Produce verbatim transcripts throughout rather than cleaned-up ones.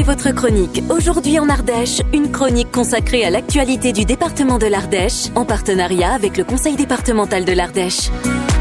votre chronique Aujourd'hui en Ardèche, une chronique consacrée à l'actualité du département de l'Ardèche, en partenariat avec le Conseil départemental de l'Ardèche.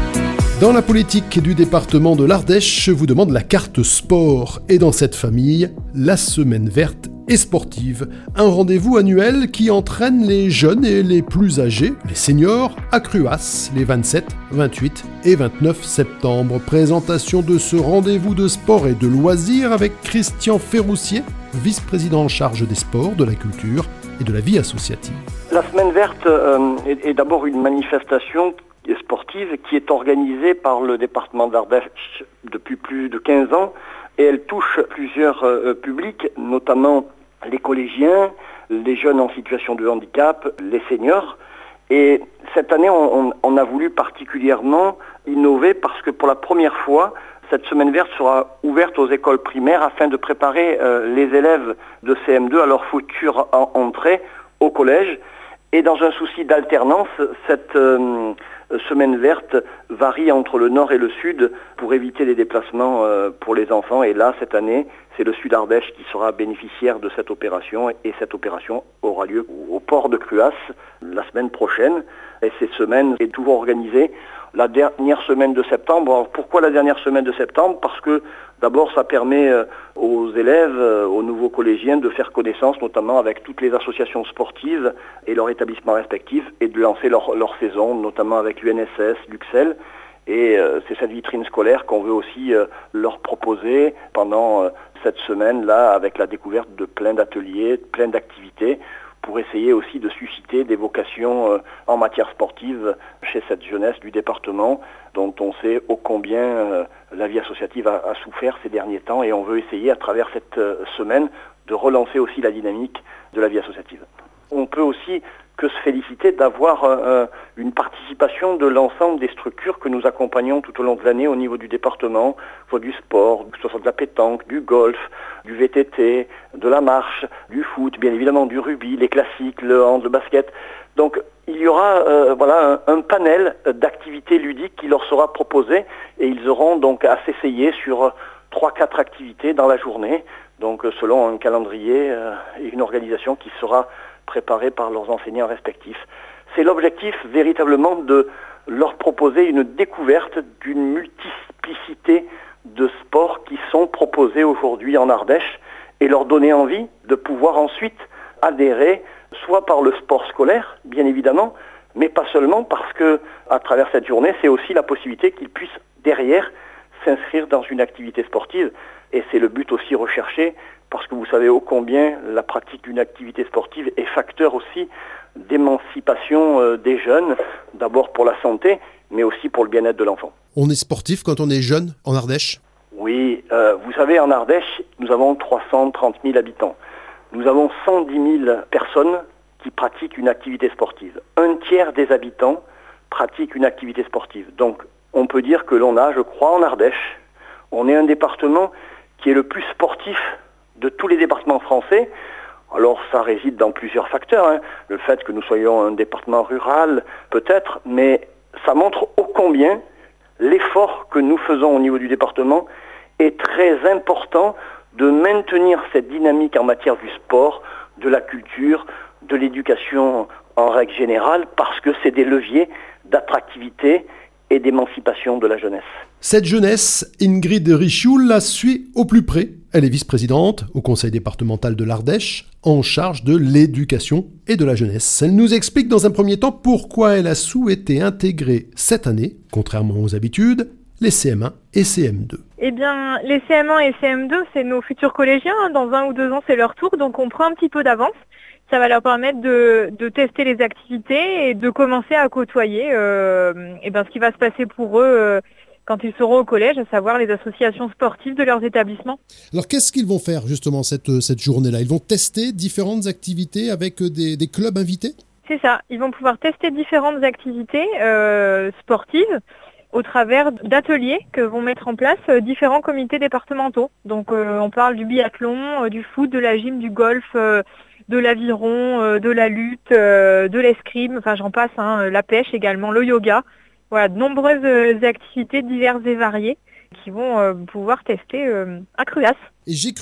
Dans la politique du département de l'Ardèche, je vous demande la carte sport. Et dans cette famille, la semaine verte et sportive. Un rendez-vous annuel qui entraîne les jeunes et les plus âgés, les seniors, à Cruas, les vingt-sept, vingt-huit et vingt-neuf septembre. Présentation de ce rendez-vous de sport et de loisirs avec Christian Ferroussier, vice-président en charge des sports, de la culture et de la vie associative. La semaine verte euh, est, est d'abord une manifestation sportive qui est organisée par le département d'Ardèche depuis plus de quinze ans et elle touche plusieurs euh, publics, notamment les collégiens, les jeunes en situation de handicap, les seniors. Et cette année, on, on a voulu particulièrement innover parce que pour la première fois, cette semaine verte sera ouverte aux écoles primaires afin de préparer euh, les élèves de C M deux à leur future en- entrée au collège. Et dans un souci d'alternance, cette euh, semaine verte varie entre le nord et le sud pour éviter les déplacements euh, pour les enfants. Et là, cette année, c'est le Sud Ardèche qui sera bénéficiaire de cette opération. Et cette opération aura lieu au port de Cruas la semaine prochaine. Et cette semaine est toujours organisée la dernière semaine de septembre. Alors pourquoi la dernière semaine de septembre ? Parce que d'abord, ça permet euh, aux élèves, euh, aux nouveaux collégiens de faire connaissance, notamment avec toutes les associations sportives et leurs établissements respectifs, et de lancer leur, leur saison, notamment avec l'U N S S, l'Uxel. Et euh, c'est cette vitrine scolaire qu'on veut aussi euh, leur proposer pendant euh, cette semaine-là, avec la découverte de plein d'ateliers, plein d'activités, pour essayer aussi de susciter des vocations euh, en matière sportive chez cette jeunesse du département, dont on sait ô combien euh, la vie associative a, a souffert ces derniers temps, et on veut essayer à travers cette euh, semaine de relancer aussi la dynamique de la vie associative. On peut aussi que se féliciter d'avoir euh, une participation de l'ensemble des structures que nous accompagnons tout au long de l'année au niveau du département, que ce soit du sport, que ce soit de la pétanque, du golf, du V T T, de la marche, du foot, bien évidemment du rugby, les classiques, le hand, le basket. Donc il y aura euh, voilà un, un panel d'activités ludiques qui leur sera proposé et ils auront donc à s'essayer sur trois quatre activités dans la journée, donc selon un calendrier euh, et une organisation qui sera préparés par leurs enseignants respectifs. C'est l'objectif véritablement de leur proposer une découverte d'une multiplicité de sports qui sont proposés aujourd'hui en Ardèche et leur donner envie de pouvoir ensuite adhérer soit par le sport scolaire, bien évidemment, mais pas seulement parce que à travers cette journée, c'est aussi la possibilité qu'ils puissent derrière s'inscrire dans une activité sportive et c'est le but aussi recherché parce que vous savez ô combien la pratique d'une activité sportive est facteur aussi d'émancipation euh, des jeunes, d'abord pour la santé, mais aussi pour le bien-être de l'enfant. On est sportif quand on est jeune en Ardèche ? Oui, euh, vous savez, en Ardèche, nous avons trois cent trente mille habitants. Nous avons cent dix mille personnes qui pratiquent une activité sportive. Un tiers des habitants pratiquent une activité sportive. Donc, on peut dire que l'on a, je crois, en Ardèche, on est un département qui est le plus sportif de tous les départements français. Alors ça réside dans plusieurs facteurs, hein. Le fait que nous soyons un département rural, peut-être, mais ça montre ô combien l'effort que nous faisons au niveau du département est très important de maintenir cette dynamique en matière du sport, de la culture, de l'éducation en règle générale, parce que c'est des leviers d'attractivité et d'émancipation de la jeunesse. Cette jeunesse, Ingrid Richoul la suit au plus près. Elle est vice-présidente au conseil départemental de l'Ardèche, en charge de l'éducation et de la jeunesse. Elle nous explique dans un premier temps pourquoi elle a souhaité intégrer cette année, contrairement aux habitudes, les C M un et C M deux. Eh bien, les C M un et C M deux, c'est nos futurs collégiens. Dans un ou deux ans, c'est leur tour, donc on prend un petit peu d'avance. Ça va leur permettre de, de tester les activités et de commencer à côtoyer euh, et ben, ce qui va se passer pour eux euh, quand ils seront au collège, à savoir les associations sportives de leurs établissements. Alors qu'est-ce qu'ils vont faire justement cette, cette journée-là ? Ils vont tester différentes activités avec des, des clubs invités ? C'est ça, ils vont pouvoir tester différentes activités euh, sportives au travers d'ateliers que vont mettre en place euh, différents comités départementaux. Donc euh, on parle du biathlon, euh, du foot, de la gym, du golf, euh, de l'aviron, euh, de la lutte, euh, de l'escrime, enfin j'en passe, hein, la pêche également, le yoga. Voilà, de nombreuses euh, activités diverses et variées qui vont euh, pouvoir tester euh, à Cruas. Et j'ai cru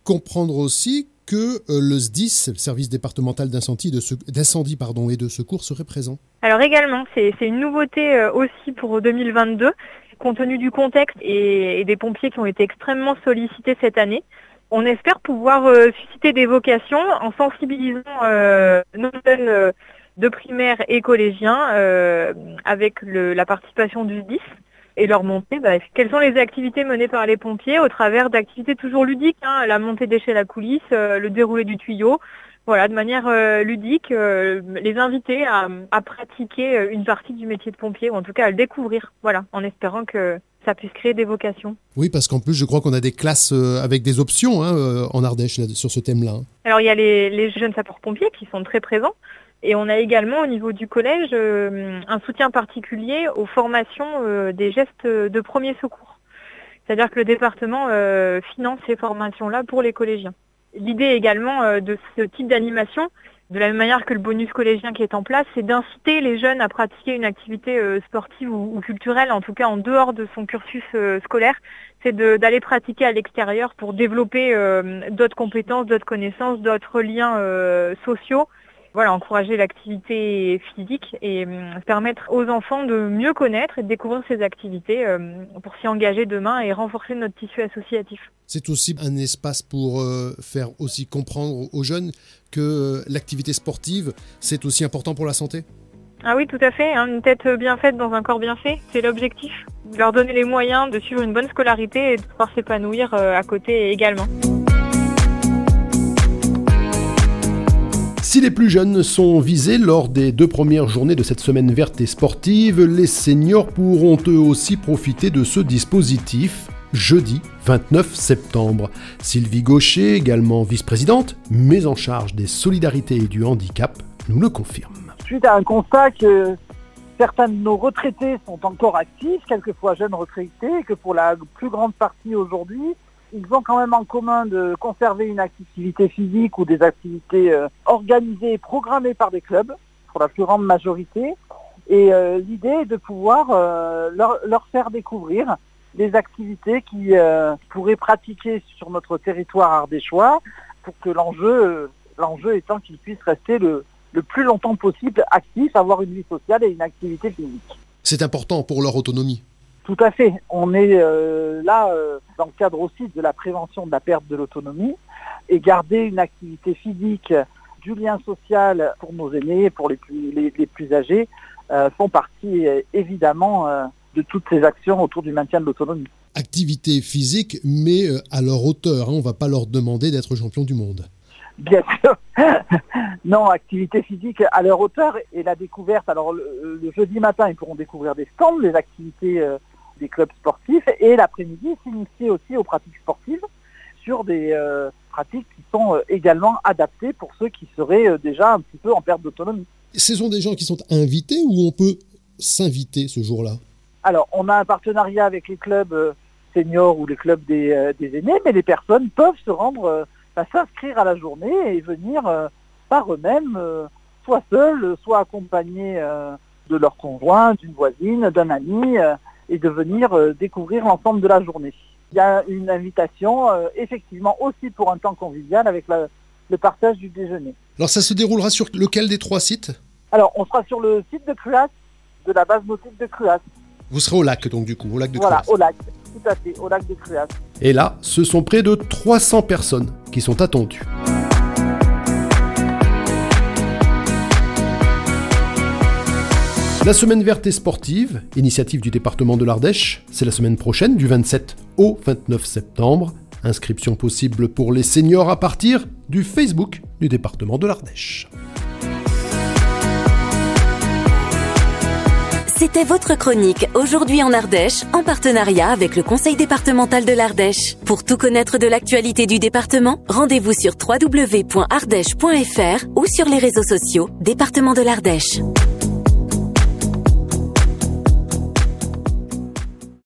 comprendre aussi que euh, le S D I S, le service départemental d'incendie, de sec- d'incendie pardon, et de secours, serait présent. Alors également, c'est, c'est une nouveauté euh, aussi pour deux mille vingt-deux, compte tenu du contexte et, et des pompiers qui ont été extrêmement sollicités cette année. On espère pouvoir euh, susciter des vocations en sensibilisant euh, nos jeunes euh, de primaire et collégiens euh, avec le, la participation du S D I S et leur montrer bah, quelles sont les activités menées par les pompiers au travers d'activités toujours ludiques, hein, la montée d'échelle à coulisses, euh, le déroulé du tuyau, voilà, de manière euh, ludique, euh, les inviter à, à pratiquer une partie du métier de pompier ou en tout cas à le découvrir, voilà, en espérant que ça puisse créer des vocations. Oui, parce qu'en plus, je crois qu'on a des classes euh, avec des options hein, euh, en Ardèche là, sur ce thème-là. Hein. Alors il y a les, les jeunes sapeurs-pompiers qui sont très présents. Et on a également au niveau du collège euh, un soutien particulier aux formations euh, des gestes de premier secours. C'est-à-dire que le département euh, finance ces formations-là pour les collégiens. L'idée également euh, de ce type d'animation, de la même manière que le bonus collégien qui est en place, c'est d'inciter les jeunes à pratiquer une activité euh, sportive ou, ou culturelle, en tout cas en dehors de son cursus euh, scolaire. C'est de, d'aller pratiquer à l'extérieur pour développer euh, d'autres compétences, d'autres connaissances, d'autres liens euh, sociaux. Voilà, encourager l'activité physique et euh, permettre aux enfants de mieux connaître et de découvrir ces activités euh, pour s'y engager demain et renforcer notre tissu associatif. C'est aussi un espace pour euh, faire aussi comprendre aux jeunes que euh, l'activité sportive, c'est aussi important pour la santé. Ah oui, tout à fait. Hein, une tête bien faite dans un corps bien fait, c'est l'objectif. Leur donner les moyens de suivre une bonne scolarité et de pouvoir s'épanouir euh, à côté également. Si les plus jeunes sont visés lors des deux premières journées de cette semaine verte et sportive, les seniors pourront eux aussi profiter de ce dispositif jeudi vingt-neuf septembre. Sylvie Gaucher, également vice-présidente, mais en charge des solidarités et du handicap, nous le confirme. Suite à un constat que certains de nos retraités sont encore actifs, quelquefois jeunes retraités, et que pour la plus grande partie aujourd'hui, ils ont quand même en commun de conserver une activité physique ou des activités euh, organisées et programmées par des clubs, pour la plus grande majorité. Et euh, l'idée est de pouvoir euh, leur, leur faire découvrir des activités qui euh, pourraient pratiquer sur notre territoire ardéchois pour que l'enjeu, euh, l'enjeu étant qu'ils puissent rester le, le plus longtemps possible actifs, avoir une vie sociale et une activité physique. C'est important pour leur autonomie. Tout à fait. On est euh, là euh, dans le cadre aussi de la prévention de la perte de l'autonomie et garder une activité physique, du lien social pour nos aînés, pour les plus, les, les plus âgés, euh, font partie euh, évidemment euh, de toutes ces actions autour du maintien de l'autonomie. Activité physique, mais euh, à leur hauteur. Hein. On ne va pas leur demander d'être champion du monde. Bien sûr. Non, activité physique à leur hauteur et la découverte. Alors le, le jeudi matin, ils pourront découvrir des stands, les activités euh, des clubs sportifs et l'après-midi s'initier aussi aux pratiques sportives sur des euh, pratiques qui sont euh, également adaptées pour ceux qui seraient euh, déjà un petit peu en perte d'autonomie. Ce sont des gens qui sont invités ou on peut s'inviter ce jour-là ? Alors on a un partenariat avec les clubs euh, seniors ou les clubs des, euh, des aînés, mais les personnes peuvent se rendre, euh, bah, s'inscrire à la journée et venir euh, par eux-mêmes, euh, soit seuls, soit accompagnés euh, de leur conjoint, d'une voisine, d'un ami, euh, et de venir euh, découvrir l'ensemble de la journée. Il y a une invitation, euh, effectivement, aussi pour un temps convivial avec la, le partage du déjeuner. Alors ça se déroulera sur lequel des trois sites ? Alors, on sera sur le site de Cruas, de la base nautique de Cruas. Vous serez au lac, donc, du coup, au lac de Voilà, Cruas. au lac, tout à fait, au lac de Cruas. Et là, ce sont près de trois cents personnes qui sont attendues. La semaine verte et sportive, initiative du département de l'Ardèche, c'est la semaine prochaine, du vingt-sept au vingt-neuf septembre. Inscription possible pour les seniors à partir du Facebook du département de l'Ardèche. C'était votre chronique Aujourd'hui en Ardèche, en partenariat avec le Conseil départemental de l'Ardèche. Pour tout connaître de l'actualité du département, rendez-vous sur w w w point ardèche point f r ou sur les réseaux sociaux Département de l'Ardèche.